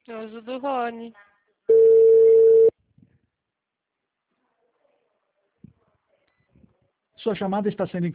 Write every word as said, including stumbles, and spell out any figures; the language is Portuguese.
Eu uso do Rony. Sua chamada está sendo